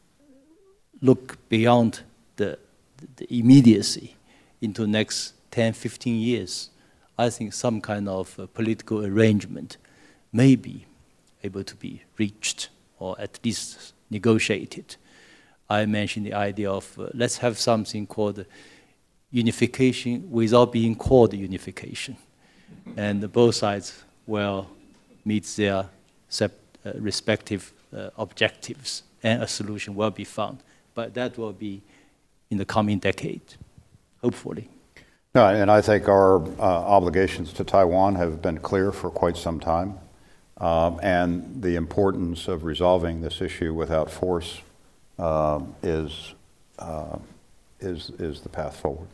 look beyond the, the immediacy into the next ten, fifteen years. I think some kind of uh, political arrangement may be able to be reached or at least negotiated. I mentioned the idea of uh, let's have something called unification without being called unification. And both sides will meet their uh, respective uh, objectives, and a solution will be found. But that will be in the coming decade, hopefully. No, and I think our uh, obligations to Taiwan have been clear for quite some time, um, and the importance of resolving this issue without force uh, is, uh, is, is the path forward.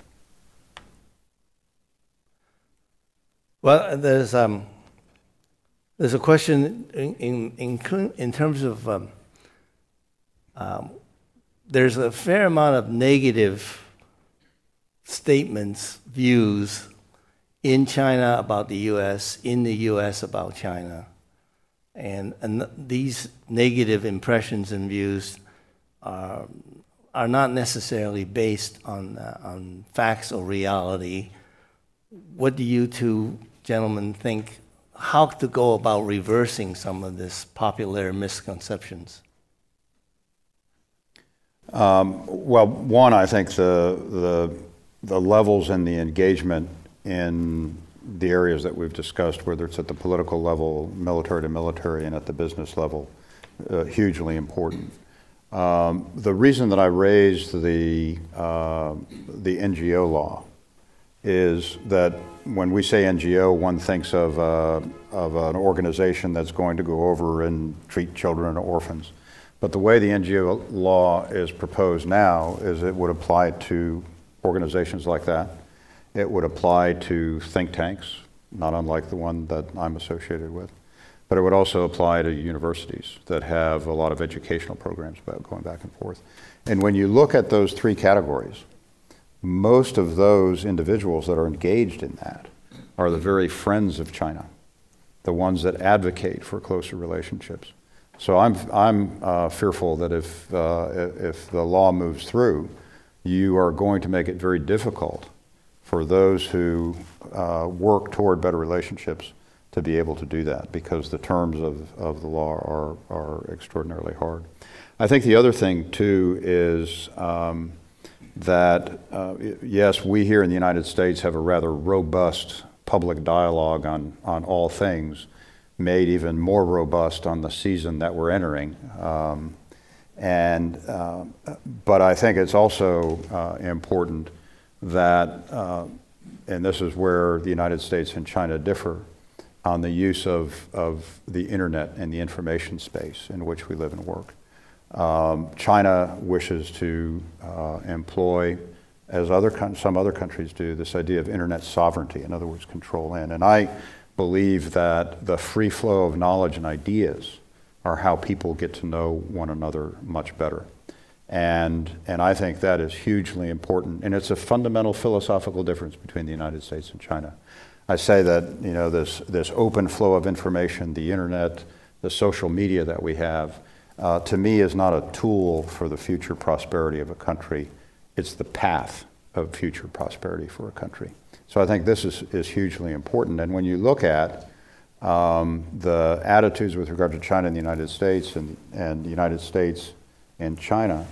Well, there's um, there's a question in in in, in terms of um, um, there's a fair amount of negative statements, views in China about the U S, in the U S about China, and and these negative impressions and views are are not necessarily based on, uh, on facts or reality. What do you two gentlemen think, how to go about reversing some of this popular misconceptions? Um, well, one, I think the, the, the levels and the engagement in the areas that we've discussed, whether it's at the political level, military to military, and at the business level, uh, hugely important. Um, the reason that I raised the, uh, the N G O law is that when we say N G O, one thinks of, uh, of an organization that's going to go over and treat children or orphans. But the way the N G O law is proposed now is it would apply to organizations like that. It would apply to think tanks, not unlike the one that I'm associated with. But it would also apply to universities that have a lot of educational programs about going back and forth. And when you look at those three categories, most of those individuals that are engaged in that are the very friends of China, the ones that advocate for closer relationships. So I'm, I'm uh, fearful that if, uh, if the law moves through, you are going to make it very difficult for those who uh, work toward better relationships to be able to do that, because the terms of, of the law are, are extraordinarily hard. I think the other thing, too, is um, that, uh, yes, we here in the United States have a rather robust public dialogue on, on all things, made even more robust on the season that we're entering. Um, and uh, but I think it's also uh, important that, uh, and this is where the United States and China differ, on the use of, of the internet and the information space in which we live and work. Um, China wishes to uh, employ, as other con- some other countries do, this idea of internet sovereignty, in other words, control in. And I believe that the free flow of knowledge and ideas are how people get to know one another much better. And, and I think that is hugely important. And it's a fundamental philosophical difference between the United States and China. I say that, you know, this, this open flow of information, the internet, the social media that we have, uh, to me is not a tool for the future prosperity of a country. It's the path of future prosperity for a country. So I think this is, is hugely important. And when you look at um, the attitudes with regard to China and the United States, and, and the United States and China,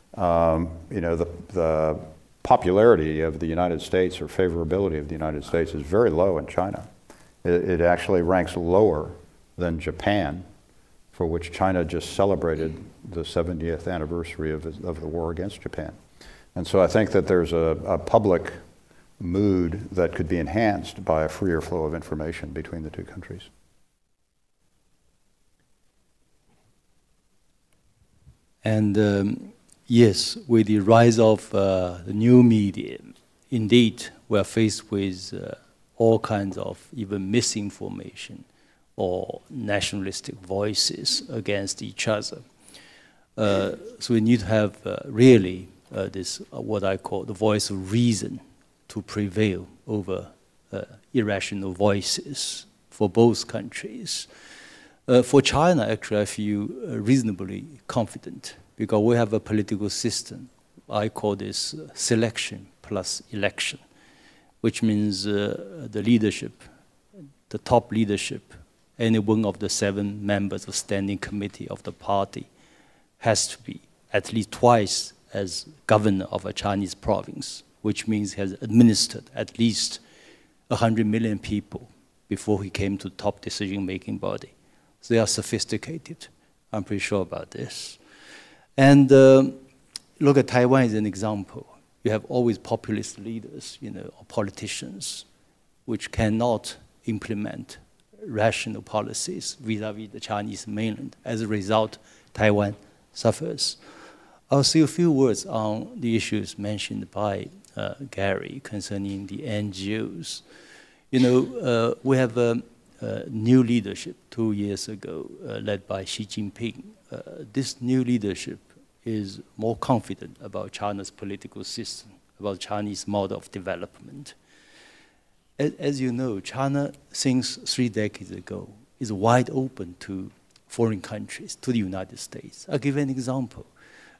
um, you know, the, the popularity of the United States or favorability of the United States is very low in China. It, it actually ranks lower than Japan, for which China just celebrated the seventieth anniversary of, of the war against Japan. And so I think that there's a, a public mood that could be enhanced by a freer flow of information between the two countries. And um, yes, with the rise of uh, the new media, indeed, we are faced with uh, all kinds of even misinformation or nationalistic voices against each other. Uh, so we need to have uh, really uh, this, uh, what I call the voice of reason, to prevail over uh, irrational voices for both countries. Uh, for China, actually, I feel uh, reasonably confident, because we have a political system. I call this uh, selection plus election, which means uh, the leadership, the top leadership, any one of the seven members of standing committee of the party has to be at least twice as governor of a Chinese province, which means he has administered at least one hundred million people before he came to top decision-making body. So they are sophisticated. I'm pretty sure about this. And uh, look at Taiwan as an example. You have always populist leaders, you know, or politicians, which cannot implement rational policies vis-a-vis the Chinese mainland. As a result, Taiwan suffers. I'll say a few words on the issues mentioned by uh, Gary concerning the N G Os. You know, uh, we have a, a new leadership two years ago, uh, led by Xi Jinping. Uh, this new leadership is more confident about China's political system, about Chinese model of development. As, as you know, China, since three decades ago, is wide open to foreign countries, to the United States. I'll give you an example.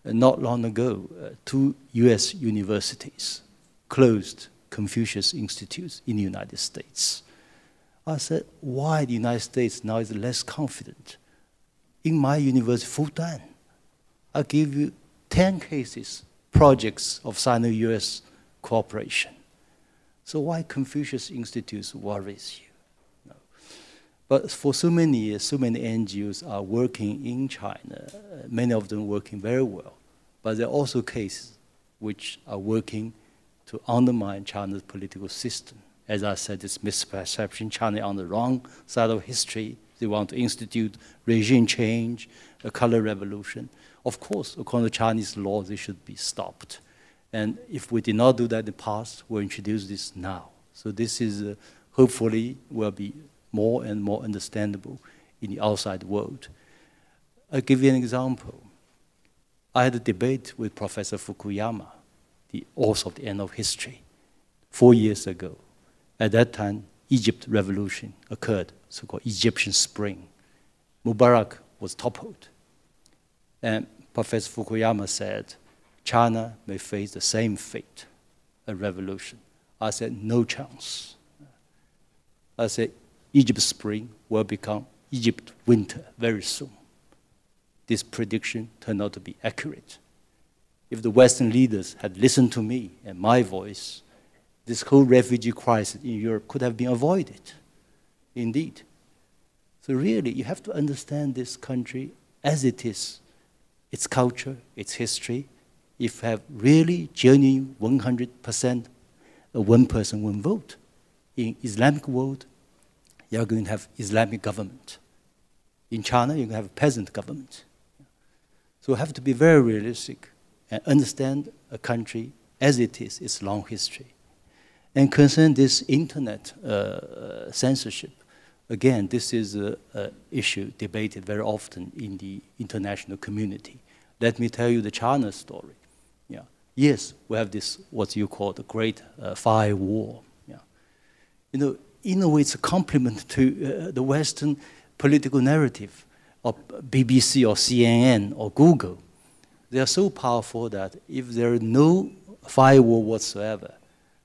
Uh, not long ago, uh, two U S universities closed Confucius Institutes in the United States. I said, why the United States now is less confident? In my university, Fudan, I give you ten cases, projects of Sino-U S cooperation. So why Confucius Institutes worries you? No. But for so many years, so many N G Os are working in China, uh, many of them working very well. But there are also cases which are working to undermine China's political system. As I said, this misperception, China on the wrong side of history. They want to institute regime change, a color revolution. Of course, according to Chinese law, they should be stopped. And if we did not do that in the past, we'll introduce this now. So this is uh, hopefully will be more and more understandable in the outside world. I'll give you an example. I had a debate with Professor Fukuyama, the author of The End of History, four years ago. At that time, Egypt revolution occurred, so-called Egyptian Spring. Mubarak was toppled. And Professor Fukuyama said, China may face the same fate, a revolution. I said, no chance. I said, Egypt Spring will become Egypt winter very soon. This prediction turned out to be accurate. If the Western leaders had listened to me and my voice, this whole refugee crisis in Europe could have been avoided, indeed. So really, you have to understand this country as it is, its culture, its history. If you have really genuine one hundred percent a one person, one vote, in Islamic world, you're going to have Islamic government. In China, you're going to have a peasant government. So you have to be very realistic and understand a country as it is, its long history. And concern this internet uh, censorship, again, this is an issue debated very often in the international community. Let me tell you the China story. Yeah. Yes, we have this, what you call the Great uh, Firewall. Yeah. You know, in a way, it's a compliment to uh, the Western political narrative of B B C or C N N or Google. They are so powerful that if there is no firewall whatsoever,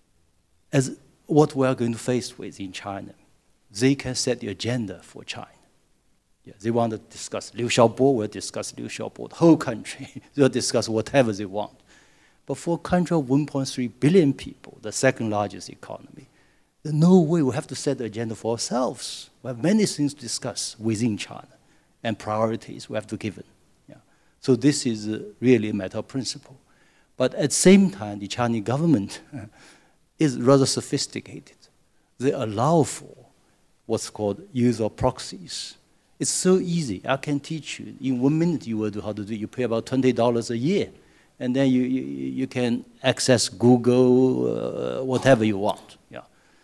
as what we are going to face with in China, they can set the agenda for China. Yeah, they want to discuss Liu Xiaobo, will discuss Liu Xiaobo, the whole country. They'll discuss whatever they want. But for a country of one point three billion people, the second largest economy, there's no way we have to set the agenda for ourselves. We have many things to discuss within China and priorities we have to give it. Yeah. So this is uh, really a matter of principle. But at the same time, the Chinese government is rather sophisticated. They allow for what's called use of proxies. It's so easy. I can teach you. In one minute, you will do how to do it. You pay about twenty dollars a year, and then you, you, you can access Google, uh, whatever you want. Yeah.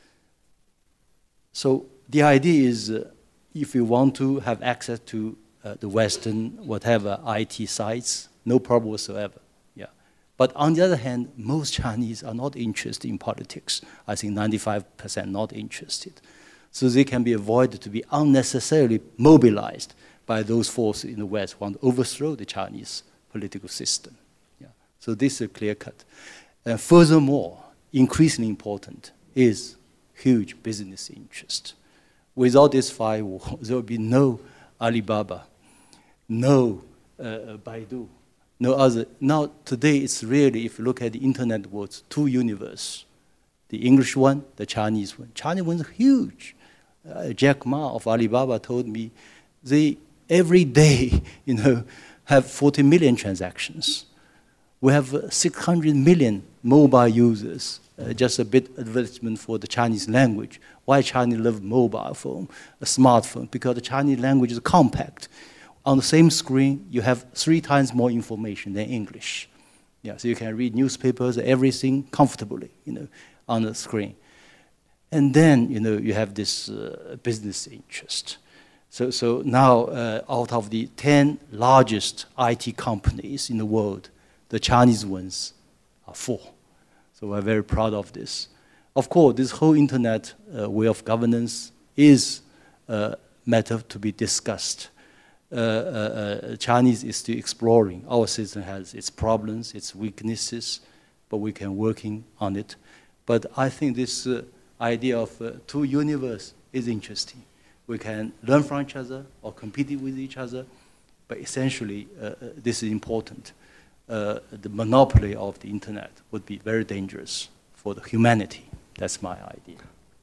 So the idea is, uh, if you want to have access to uh, the Western, whatever, I T sites, no problem whatsoever. Yeah. But on the other hand, most Chinese are not interested in politics. I think ninety-five percent not interested. So they can be avoided to be unnecessarily mobilized by those forces in the West who want to overthrow the Chinese political system. Yeah. So this is a clear cut. And furthermore, increasingly important is huge business interest. Without this firewall, there will be no Alibaba, no uh, Baidu, no other. Now, today, it's really, if you look at the internet world, two universes. The English one, the Chinese one. Chinese one is huge. Uh, Jack Ma of Alibaba told me they, every day, you know, have forty million transactions. We have uh, six hundred million mobile users. Uh, just a bit advertisement for the Chinese language. Why Chinese love mobile phone, a smartphone? Because the Chinese language is compact. On the same screen, you have three times more information than English. Yeah, so you can read newspapers, everything comfortably, you know, on the screen. And then, you know, you have this uh, business interest. So, so now, uh, out of the ten largest I T companies in the world, the Chinese ones are four. So we're very proud of this. Of course, this whole internet uh, way of governance is a matter to be discussed. uh, uh, Chinese is still exploring. Our system has its problems, its weaknesses, but we can working on it. But I think this uh, idea of uh, two universe is interesting. We can learn from each other or compete with each other, but essentially uh, uh, this is important. Uh, the monopoly of the internet would be very dangerous for the humanity. That's my idea.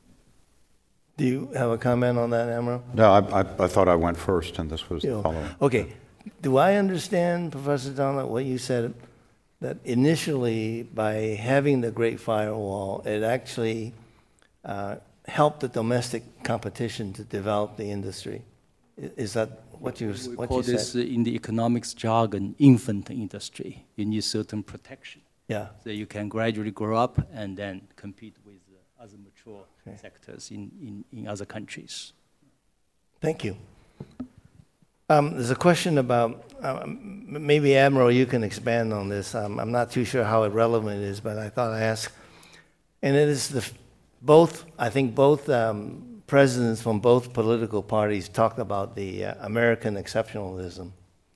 Do you have a comment on that, Amro? No, I, I, I thought I went first, and this was the Yeah. follow-up. Okay. Do I understand, Professor Donald, what you said, that initially by having the Great Firewall, it actually uh, helped the domestic competition to develop the industry? I- Is that what you, We what call you this said? uh, in the economics jargon, infant industry. You need certain protection. Yeah. So you can gradually grow up and then compete with uh, other mature Okay. sectors in, in, in other countries. Thank you. Um, there's a question about, um, m- maybe Admiral, you can expand on this. Um, I'm not too sure how relevant it is, but I thought I'd ask. And it is the, f- both, I think both um, presidents from both political parties talked about the uh, American exceptionalism.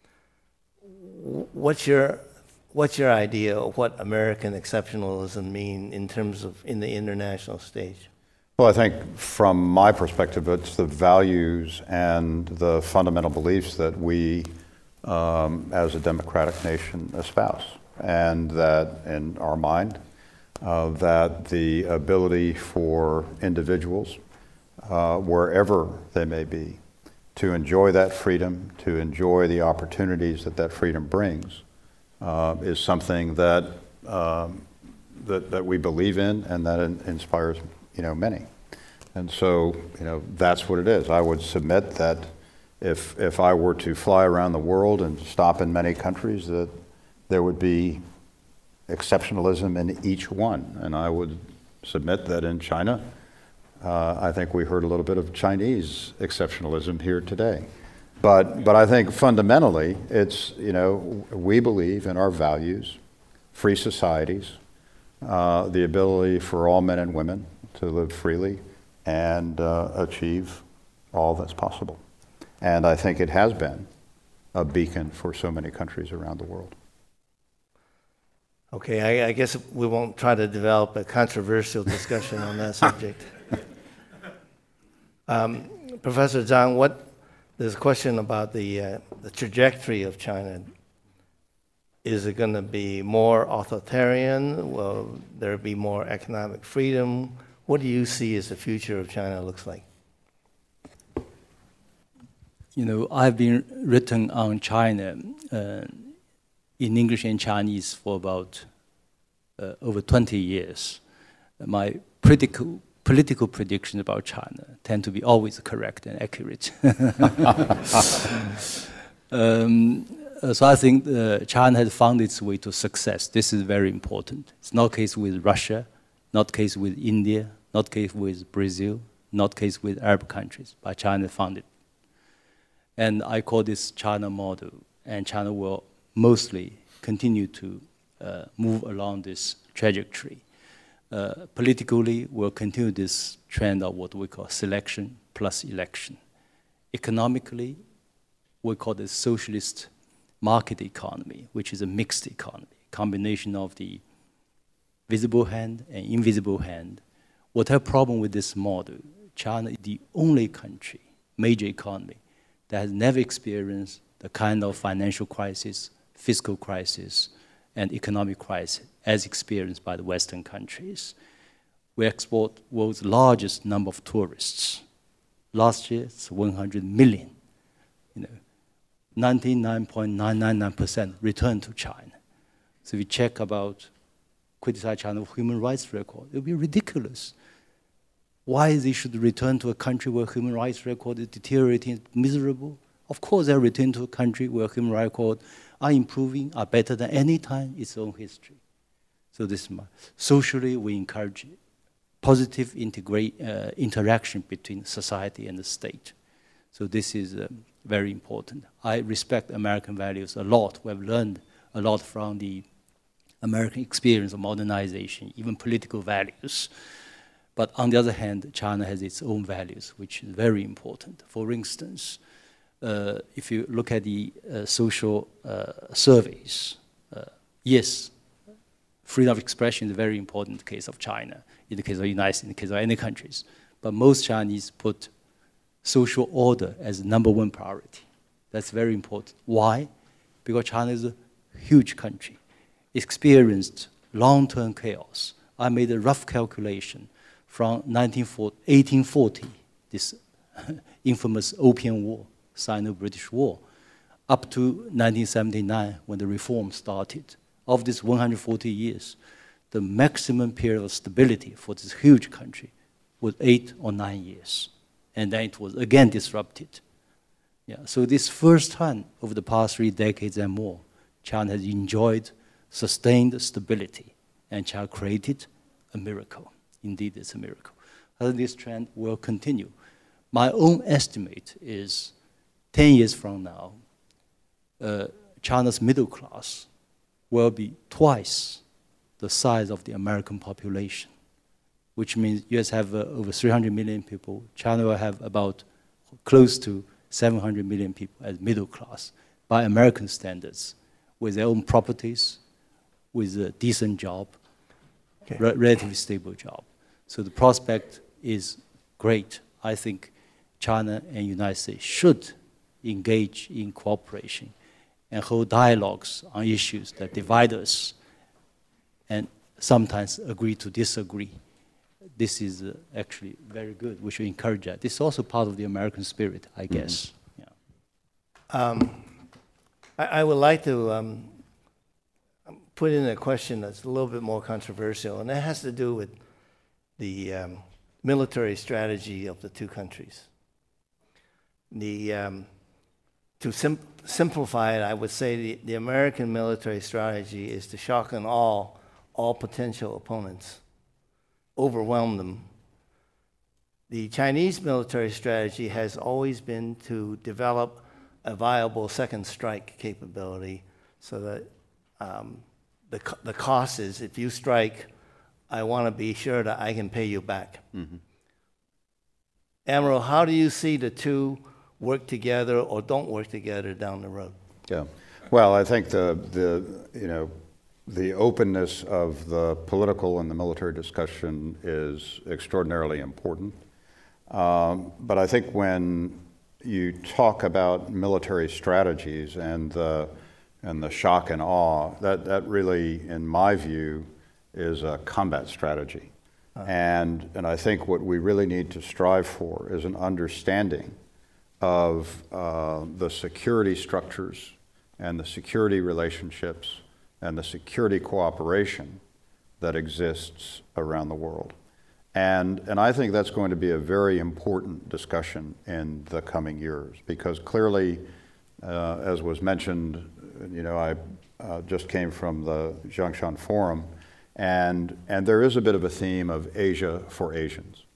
W- What's your, what's your idea of what American exceptionalism mean in terms of in the international stage? Well, I think from my perspective, it's the values and the fundamental beliefs that we, um, as a democratic nation, espouse. And that in our mind, uh, that the ability for individuals, uh, wherever they may be, to enjoy that freedom, to enjoy the opportunities that that freedom brings, uh, is something that, um, that that we believe in and that in, inspires, you know, many. And so, you know, that's what it is. I would submit that if if I were to fly around the world and stop in many countries, that there would be exceptionalism in each one. And I would submit that in China, uh, I think we heard a little bit of Chinese exceptionalism here today. But but I think fundamentally, it's, you know, we believe in our values, free societies, uh, the ability for all men and women to live freely and uh, achieve all that's possible. And I think it has been a beacon for so many countries around the world. Okay, I, I guess we won't try to develop a controversial discussion on that subject. Um, Professor Zhang, what, there's a question about the, uh, the trajectory of China. Is it going to be more authoritarian? Will there be more economic freedom? What do you see as the future of China looks like? You know, I've been written on China uh, in English and Chinese for about uh, over twenty years. My political, political predictions about China tend to be always correct and accurate. um, so I think uh, China has found its way to success. This is very important. It's not the case with Russia, not the case with India, not the case with Brazil, not the case with Arab countries, but China found it. And I call this China model, and China will mostly continue to uh, move along this trajectory. Uh, politically, we'll continue this trend of what we call selection plus election. Economically, we call this socialist market economy, which is a mixed economy, combination of the visible hand and invisible hand. Whatever problem with this model, China is the only country, major economy, that has never experienced the kind of financial crisis, fiscal crisis, and economic crisis as experienced by the Western countries. We export world's largest number of tourists. Last year, it's one hundred million. You know, ninety-nine point nine nine nine percent returned to China. So if you check about criticize China for human rights record, it would be ridiculous. Why they should return to a country where human rights record is deteriorating, miserable? Of course, they return to a country where human rights record are improving, are better than any time in its own history. So this is my, socially, we encourage positive integrate, uh, interaction between society and the state. So this is um, very important. I respect American values a lot. We have learned a lot from the American experience of modernization, even political values. But on the other hand, China has its own values, which is very important. For instance, uh, if you look at the uh, social uh, surveys, uh, yes, freedom of expression is a very important in the case of China, in the case of the United States, in the case of any countries. But most Chinese put social order as the number one priority. That's very important. Why? Because China is a huge country. It experienced long-term chaos. I made a rough calculation from eighteen forty, this infamous Opium War, Sino-British War, up to nineteen seventy-nine when the reform started. Of this one hundred forty years, the maximum period of stability for this huge country was eight or nine years. And then it was again disrupted. Yeah, so this first time over the past three decades and more, China has enjoyed sustained stability, and China created a miracle. Indeed, it's a miracle. I think this trend will continue. My own estimate is ten years from now, uh, China's middle class will be twice the size of the American population, which means U S have uh, over three hundred million people. China will have about close to seven hundred million people as middle class by American standards, with their own properties, with a decent job, okay. re relatively stable job. So the prospect is great. I think China and United States should engage in cooperation and hold dialogues on issues that divide us and sometimes agree to disagree. This is uh, actually very good. We should encourage that. This is also part of the American spirit, I guess. Mm-hmm. Yeah. um, I, I would like to um, put in a question that's a little bit more controversial, and that has to do with the um, military strategy of the two countries. The, um, to sim simplify it, I would say the, the American military strategy is to shock and awe all potential opponents, overwhelm them. The Chinese military strategy has always been to develop a viable second strike capability so that um, the, co the cost is, if you strike, I want to be sure that I can pay you back. Mm-hmm. Admiral, how do you see the two work together or don't work together down the road? Yeah, well, I think the, the you know, the openness of the political and the military discussion is extraordinarily important. Um, but I think when you talk about military strategies and the, and the shock and awe, that, that really, in my view, is a combat strategy. Uh-huh. And, and I think what we really need to strive for is an understanding of uh, the security structures and the security relationships and the security cooperation that exists around the world. And, and I think that's going to be a very important discussion in the coming years, because clearly, uh, as was mentioned, you know, I uh, just came from the Zhongshan Forum, and, and there is a bit of a theme of Asia for Asians,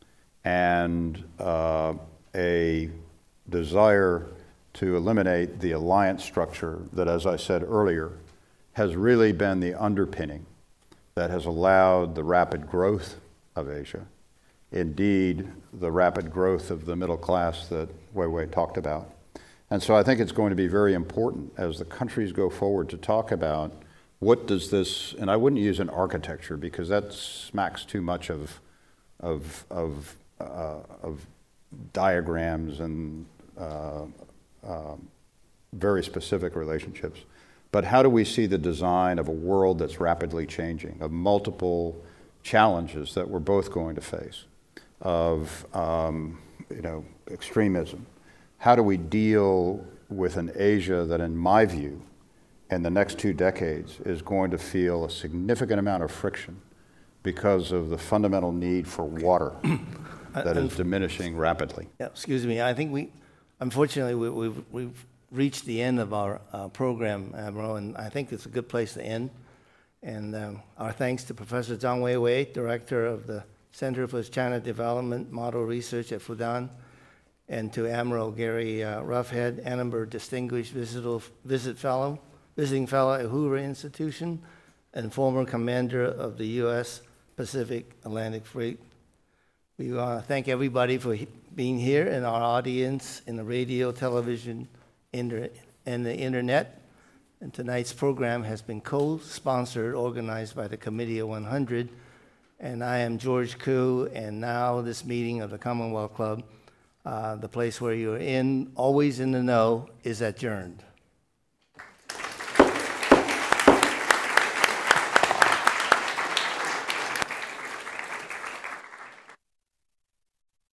and uh, a desire to eliminate the alliance structure that, as I said earlier, has really been the underpinning that has allowed the rapid growth of Asia, indeed the rapid growth of the middle class that Weiwei talked about. And so I think it's going to be very important as the countries go forward to talk about what does this, and I wouldn't use an architecture because that smacks too much of, of, of, uh, of diagrams and uh, uh, very specific relationships. But how do we see the design of a world that's rapidly changing, of multiple challenges that we're both going to face, of um, you know, extremism? How do we deal with an Asia that, in my view, in the next two decades is going to feel a significant amount of friction because of the fundamental need for water that is diminishing rapidly? Yeah, excuse me. I think we, unfortunately, we, we've, we've reached the end of our uh, program, Admiral, and I think it's a good place to end. And um, our thanks to Professor Zhang Weiwei, Director of the Center for China Development Model Research at Fudan, and to Admiral Gary uh, Roughead, Annenberg Distinguished Visital, Visit Fellow, Visiting Fellow at Hoover Institution, and former Commander of the U S Pacific Atlantic Fleet. We want to thank everybody for he being here, and our audience in the radio, television, inter- and the internet. And tonight's program has been co-sponsored, organized by the Committee of one hundred. And I am George Koo, and now this meeting of the Commonwealth Club, uh, the place where you're in, always in the know, is adjourned.